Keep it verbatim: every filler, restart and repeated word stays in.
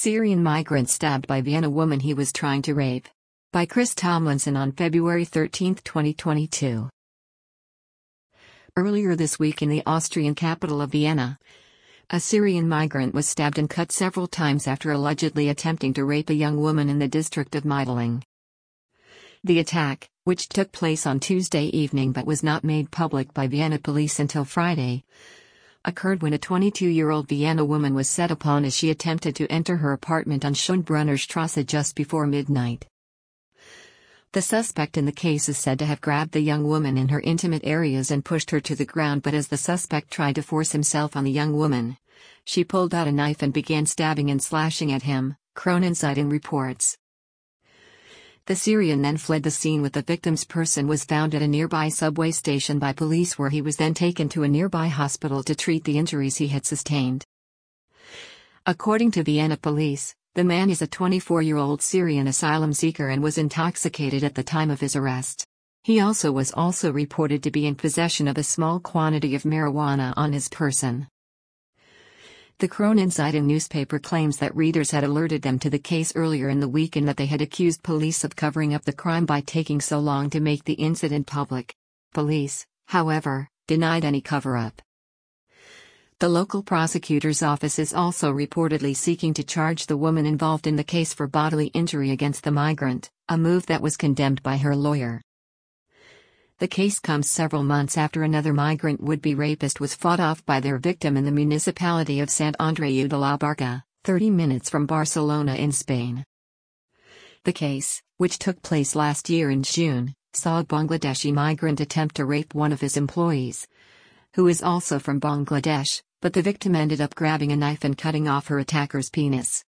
Syrian migrant stabbed by Vienna woman he was trying to rape. By Chris Tomlinson on February thirteenth, twenty twenty-two. Earlier this week in the Austrian capital of Vienna, a Syrian migrant was stabbed and cut several times after allegedly attempting to rape a young woman in the district of Meidling. The attack, which took place on Tuesday evening but was not made public by Vienna police until Friday, occurred when a twenty-two-year-old Vienna woman was set upon as she attempted to enter her apartment on Schönbrunner Strasse just before midnight. The suspect in the case is said to have grabbed the young woman in her intimate areas and pushed her to the ground, but as the suspect tried to force himself on the young woman, she pulled out a knife and began stabbing and slashing at him, Kronenzeitung reports. The Syrian then fled the scene with the victim's person was found at a nearby subway station by police, where he was then taken to a nearby hospital to treat the injuries he had sustained. According to Vienna police, the man is a twenty-four-year-old Syrian asylum seeker and was intoxicated at the time of his arrest. He also was also reported to be in possession of a small quantity of marijuana on his person. The Kronenzeitung newspaper claims that readers had alerted them to the case earlier in the week and that they had accused police of covering up the crime by taking so long to make the incident public. Police, however, denied any cover-up. The local prosecutor's office is also reportedly seeking to charge the woman involved in the case for bodily injury against the migrant, a move that was condemned by her lawyer. The case comes several months after another migrant would-be rapist was fought off by their victim in the municipality of Sant Andreu de la Barca, thirty minutes from Barcelona in Spain. The case, which took place last year in June, saw a Bangladeshi migrant attempt to rape one of his employees, who is also from Bangladesh, but the victim ended up grabbing a knife and cutting off her attacker's penis.